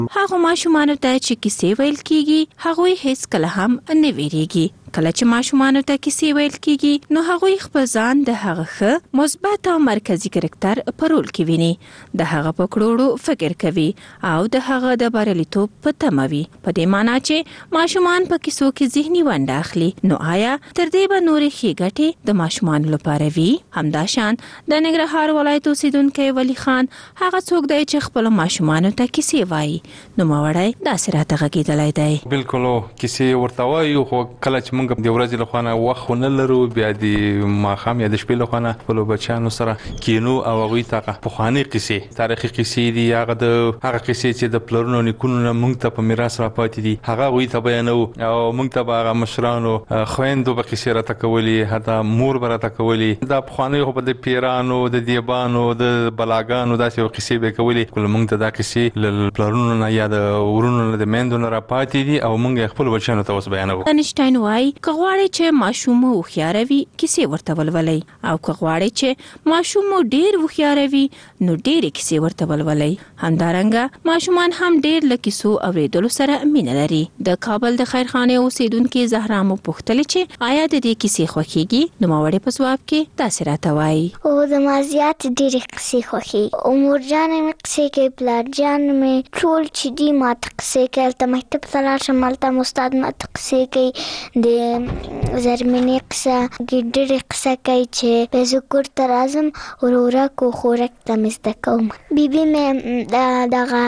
هغه ماشومانو ته چې کیسې ویل کیږي هغوی هیڅ کله هم نه ویریږي. کله چې ماشومانو ته کیسې ویل کیږي نو هغوی خپل ځان د هغه ښه مثبت او مرکزی کرکټر په رول کې ویني. د هغه په کړوړو فکر کوي او د هغه د بریالیتوب په تمه وي. په دې معنی چې ماشومان په کیسو کې ذهني ونډه اخلي. نو آیا تر دې به نورې ښې ګټې د ماشومانو لپاره وي؟ همداشان د ننګرهار ولایت اوسیدونکی ولی خان هغه څوک دی چې خپل ماشومانو ته کیسې وایي. نوموړی داسې راته غږېدلی دی. بالکل کیسې ورته وایو خو کله چې موږ د ورځې له خوا نه وخت نه لرو بیا د ماښام یا د شپې له خوا نه خپلو بچیانو سره کینو او هغوی ته پخوانۍ قیسې تاریخي قیسې دي هغه قیسې چې د پلرونو نیکونو نه موږ ته په میراث راپاتې دي هغه هغوی ته بیانوو او موږ ته به هغه مشرانو خویندو به قیسې راته کولې حتی مور به راته کولې. دا پخوانۍ خو به د پیرانو د دیبانو د بلاګانو داسې قیسې به یې کولې. کله موږ ته دا قیسې له پلرونو نه یا د ورونو نه د میندو نه راپاتې دي او موږ یې خپلو بچیانو ته اوس بیانوو. انشټاین وایي که غواړئ چې ماشوم مو هوښیاره وي کیسې ورته ولولئ او که غواړئ چې ماشوم مو ډېر هوښیاره وي نو ډېرې کیسې ورته ولولئ. همدارنګه ماشومان هم ډېر له کیسو اورېدلو سره مینه لري. د کابل د خیرخانې اوسیدونکې زهرا مو پوښتلې چې آیا د دې کیسې خوښیږي؟ نوموړې په ځواب کې داسې راته وایي. او زما زیات ډېرې قیسې خوښیږي. او مورجانې مې قیسې کوي، پلارجان مې ټول چې دي ماته قیسې کوي. هلته مکتب ته لاړ شم هلته م استاد ماته قیسې کوي. د زرمینې قصه ګیدړې قصه کوي چې به زه کور ته راځم ورورک و خورک ته مې زده کوم. بیبي مې دغه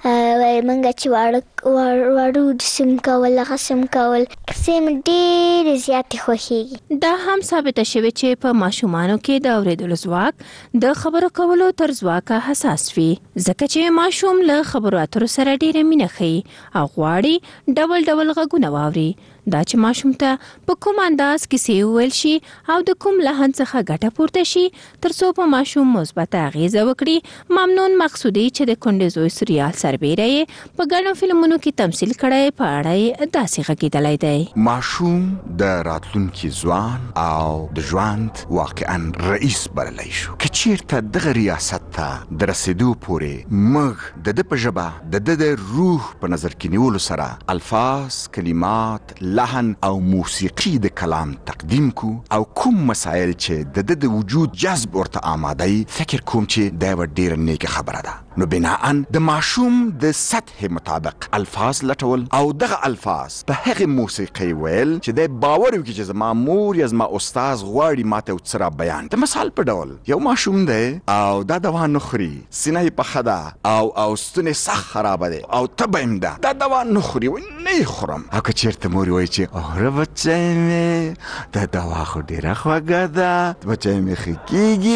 موږ چې واړه سم کول هغه سم کول قصې مې ډېرې زیاتې خوښیږي. دا هم ثابته شوې چې په ماشومانو کې د اورېدلو ځواک د خبرو کولو تر ځواکه حساس وي ځکه چې ماشوم له خبرو اترو سره ډېره مینه ښیي او غواړي ډول ډول غږونه واوري. دا چې ماشوم ته په کوم انداز کیسې وویل شي او د کوم لحن څخه ګټه پورته شي ترڅو په ماشوم مثبته اغیزه وکړي. ممنون مقصودي چې د کونډې زوی سریال سربیره یې په ګڼو فلمونو کې تمثیل کړی په اړه یې داسې غږېدلی دی. ماشوم د راتلونکي ځوان او د ژوند واقعا رئیس بللی شو. که چیرته دغه ریاست ته د رسېدو پورې موږ د ده په ژبه د روح په نظر کې نیولو سره الفاظ، کلمات، لحن او موسیقي د کلام تقدیم کو او کوم مسائل چې د وجود جذب ورته آماده فکر کوم چې دا یوه ډېره نیکه خبره ده. نو بناءً د ماشوم د سطح مطابق الفاظ لټول او دغه الفاظ په هغې موسیقۍ ویل چې دی باور وکړي چې زما مور یا زما استاذ غواړي ماته یو څه را بیان. د مثال په ډول یو ماشوم دی او دا دوا نه خوري، سینه یې پخه ده او ستونې سخت خرابه دی او تبه یې ده، دا دوا نه خوري نه یې خورم. او که چېرته مور وایي چې اوره بچی مې دا دوا خو ډېره خوږه ده، بچی مې ښه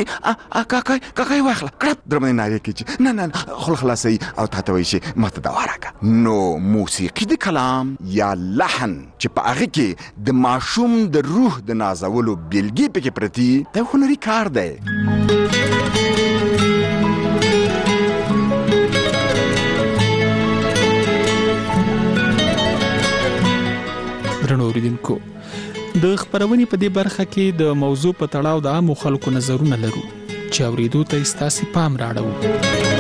کېږي، کاکای واخله کړپ در باندې نارې کوي چې نه خوله خلاصوي او تا ته وایي چې ماته دوا راکړه. نو موسیقي د کلام یا لحن چې په هغې کې د ماشوم د روح د نازولو بیلګې پکې پرتي دا هنري کار دی. درنو اوریدونکو، د خپرونې په دې برخه کې د موضوع په تړاو د عامو خلکو نظرونه لرو چې اورېدو ته یې ستاسې پام راړو.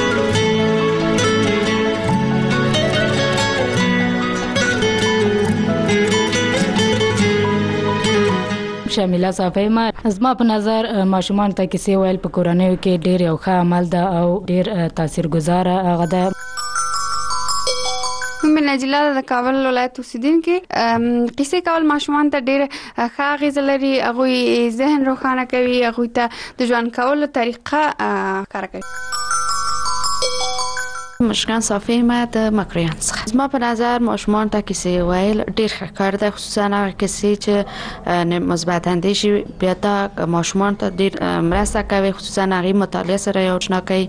شامله صافی ما زما په نظر ماشومان ته کیسې ویل په کورنیو کې ډېر یو ښه عمل ده او ډېر تاثیرګذاره هغه ده. نجله د کابل ولایت اوسیدونکې قصې کول ماشومان ته ډېر ښه اغېزه لري. هغوی ذهن روښانه کوي، هغوی ته د ژوند کولو طریقه ښکاره کوي. مشکان صافی ما د مکریان څخه. زما په نظر ماشومان ته کیسې ویل ډېر ښه کار دی، خصوصا هغه کیسې چې مثبت اندیشې بیا دا ماشومان ته ډېر مرسته کوي، خصوصا هغې مطالعه سره یې آشنا کوي.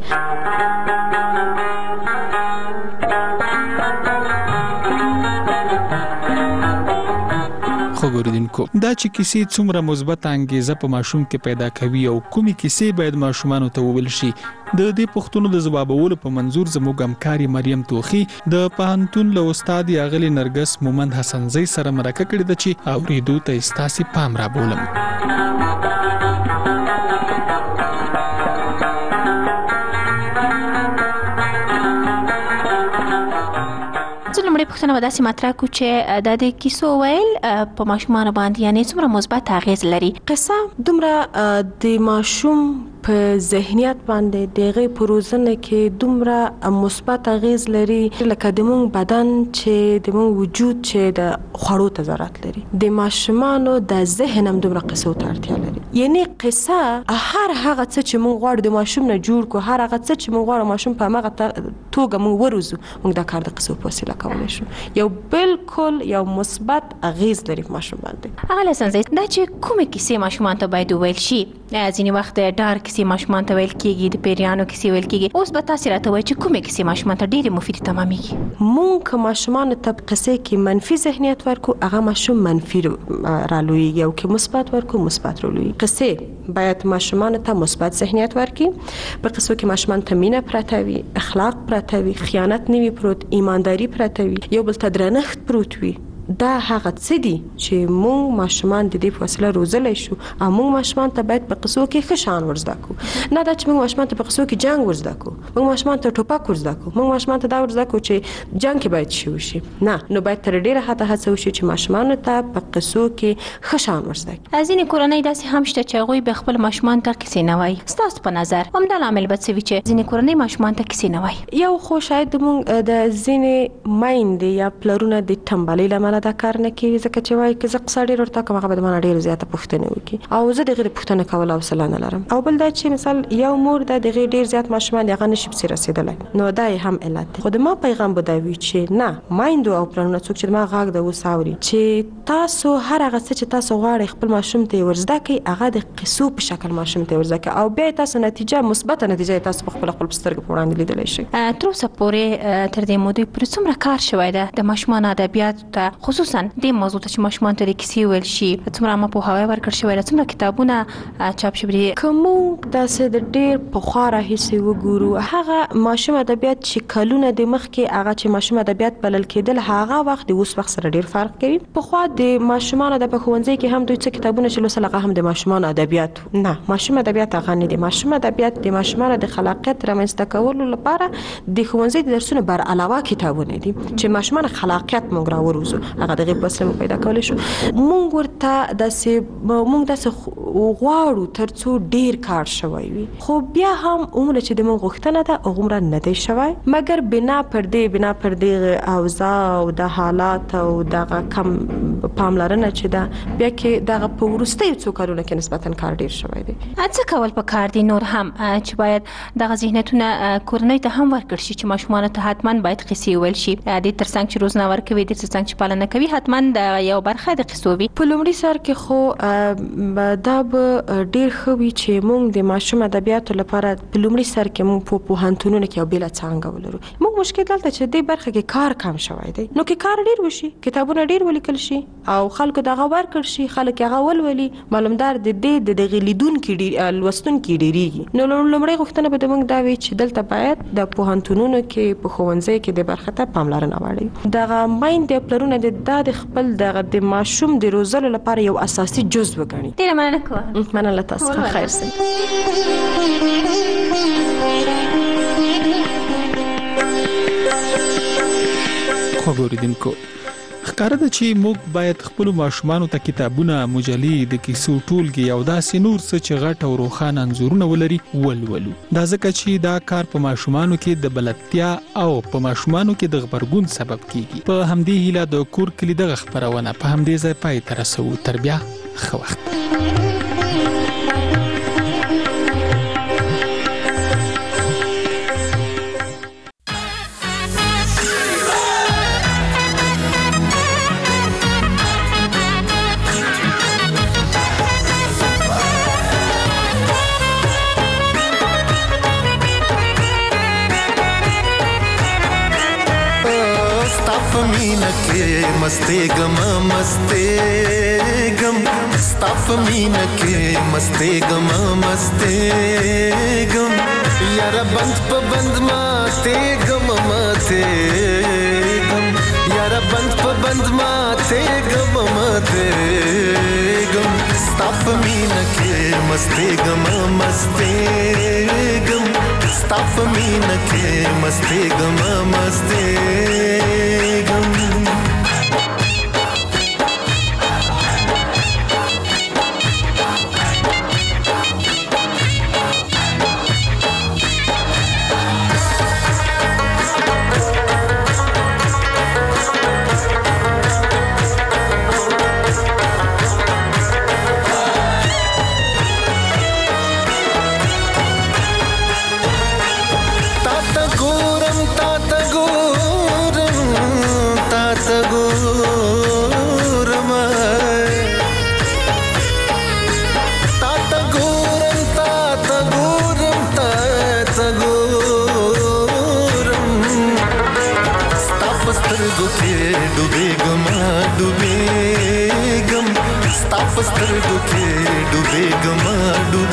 خو ګوریدونکو، دا چې کیسې څومره مثبت انګیزه په ماشوم کې پیدا کوي او کومې کیسې باید ماشومانو ته وویل شي، د دې پوښتنو د ځوابولو په منظور زموږ همکارې مریم توخي د پوهنتون له استاد اغلې نرګس مومند حسنزۍ سره مرکه کړې ده چې اورېدو ته یې ستاسې پام رابولم. زه لومړی پوښتنه به داسې مطرح کړو چې د کیسو ویل په ماشومانو باندې یعنې څومره مثبت اغیز لري؟ قصه دومره د ماشوم په ذهنیت باندې دغه پروزنه کې دومره مثبت اغیز لري لکه د مونږ بدن چې د مونږ وجود چې د خوړو ته ضرورت لري. د ماشومانو د ذهن هم دومره قصو ته اړتیا لري. یعنی قصه هر هغه څه چې مونږ غواړو د ماشوم نه جوړ کو، هر هغه څه چې مونږ غواړو ماشوم په هغه توګه مونږ وروزو، مونږ دا کار د قصو په وسیله کولی شو. یو بالکل یو مثبت اغیز لري په ماشوم باندې. هغه لسنځي دا چې کومه کیسه ماشومان ته باید ویل شي، ځینې وخت ډار کیسې ماشومان ته ویل کیږي، د پیریانو کیسې ویل کیږي. اوس به تاسو راته وایئ چې کومه کیسه ماشومان ته ډېرې مفیدې تمامېږي؟ مونږ که ماشومانو ته قصې کې منفي ذهنیت ورکو، هغه ماشوم منفي رالویږي، او که مثبت ورکو مثبت رالویږي. قصې باید ماشومانو ته مثبت ذهنیت ورکړي. په قصو کې ماشومان ته مینه پرته وي، اخلاق پرته وي، خیانت نه وي پروت، ایمانداري پرته وي، یو بل ته درنښت پروت وي. دا هغه څه دي چې مونږ ماشومان د دې په وسیله روزلی شو، او مونږ ماشومان ته باید په قصو کې ښه شان ورزده کړو. نه دا چې مونږ ماشومان ته په قصو کې جنګ ورزده کړو، مونږ ماشومان ته ټوپک ورزده کړو، مونږ ماشومان ته دا ورزده کړو چې جنګ کې باید شي وشي. نه، نو باید تر ډیره حده هڅه وشي چې ماشومانو ته په قصو کې ښه شان ورزده کړي. ځینې کورنۍ داسې هم شته چې هغوی به خپل ماشومان ته کیسې نه وایي. ستاسو په نظر همدا لامل به څه وي چې ځینې کورنۍ ماشومان ته کیسې نه وایي؟ یو خو شاید مونږ د ځینې میندې یا پلرونه د ټمبلۍ له امله دا کار نه کوي، ځکه چې وایي که زه قصه ډېر ورته کوم هغه به د ما نه ډېرې زیاته پوښتنې وکړي، او زه د هغې د پوښتنه کولو حوصله نه لرم. او بل دا چې مثال یو مور ده، د هغې ډېر زیات ماشومان دي، هغه نشي پسې رسېدلی، نو دا یې هم علت دی. خو د ما پیغام به دا وي چې نه، میندو او پلرونو څوک چې د ما غږ د اوس اوري، چې تاسو هر هغه څه چې تاسو غواړئ خپل ماشوم ته یې ورزده کړئ، هغه د قصو په شکل ماشوم ته یې ورزده کړئ، او بیا یې تاسو نتیجه مثبته نتیجه یې تاسو په خپل په سترګو په وړاندې لیدلی شئ. تر اوسه پورې تر دې مودې پورې څومره کار شوی ده د ماشومانو ادبیاتو ته، خصوصا دې موضوع ته چې ماشومان ته د کیسې ویل شي، څومره عامه پوهاوی ورکړل شوی ده، څومره کتابونه چاپ شوي دي؟ که موږ داسې د ډېر پخوا راهیسې وګورو، هغه ماشوم ادبیات چې کلونه د مخکې هغه چې ماشوم ادبیات بلل کېدل، هغه وخت د اوس وخت سره ډېر فرق کوي. پخوا د ماشومانو د په ښوونځي کې هم دوی څه کتابونه چې لوستل هغه هم د ماشومانو ادبیات نه، ماشوم ادبیات هغه نه دي. ماشوم ادبیات د ماشومانو د خلاقیت رامنځته کولو لپاره د ښوونځي د درسونو بر علاوه کتابونه دي چې ماشومان خلاقیت موږ راوروزو، هغه دغه په وسیله پیدا کولی شو. مونږ ورته داسې غواړو ترڅو ډیر کار شوی وي، خو بیا هم عمره چې د مونږ غوښتنه ده عمره نه دی شوی، مګر بنا پر دې اوضاع او د حالات او دغه کم پاملرنه چې ده، بیا کې دغه په وروستیو څو کلونو کې نسبتا کار ډیر شوی دی. څه کول پکار دي نور هم چې باید دغه ذهنیتونه کورنۍ ته هم ورکړل شي چې ماشومانو ته حتما باید قصې ویل شي، د ترڅنګ چې روزنه ورکوي، د ترڅنګ چې پالنه کوي، حتما د یو برخه د قصو وي. په لومړي سر کې خو دا به ډیر ښه وي چې موږ د ماشوم ادبیاتو لپاره په لومړي سر کې موږ په پوهنتونونو کې یو بېله څانګه ولرو. موږ مشکل دلته چې دې برخه کې کار کم شوی دی، نو کې کار ډیر وشي، کتابونه ډیر ولیکل شي او خلکو دغه ورکړ شي، خلک هغه ولولي، معلومدار د دې دغه لیدونکي لوستونکي ډیریږي. نو لومړی غوښتنه به موږ دا وي چې دلته باید د پوهنتونونو کې په ښوونځي کې د برخه ته پاملرنه واړوي. دغه میندې پلرونه د خپل د ماشوم د روزلو لپاره یو اساسي جزء وګڼي. ډیره مننه کوم. مننه تاسو، خیر سي. خو ګوریدونکو، ښکاره ده چې موږ باید خپل ماشومانو ته کتابونه، مجلې، د کیسو ټولګي او داسې نور څه چې غټ او روښانه انځورونه ولري ولولو. دا ځکه چې دا کار په ماشومانو کې د بلدتیا او په ماشومانو کې د غبرګون سبب کیږي. په همدې هیله د کور کلی دغه خپرونه په همدې ځای پای ته رسوو. تر بیا ښه وخت. मस्ते गम स्ताफ मीन के मस्ते गम यारा बंद प बंद माते गम यारा बंद प बंद माते गम स्ताफ मीन के मस्ते गम स्ताफ मीन के मस्ते गम سترګو کې ډوبېږم ستا په سترګو کې ډوبېږم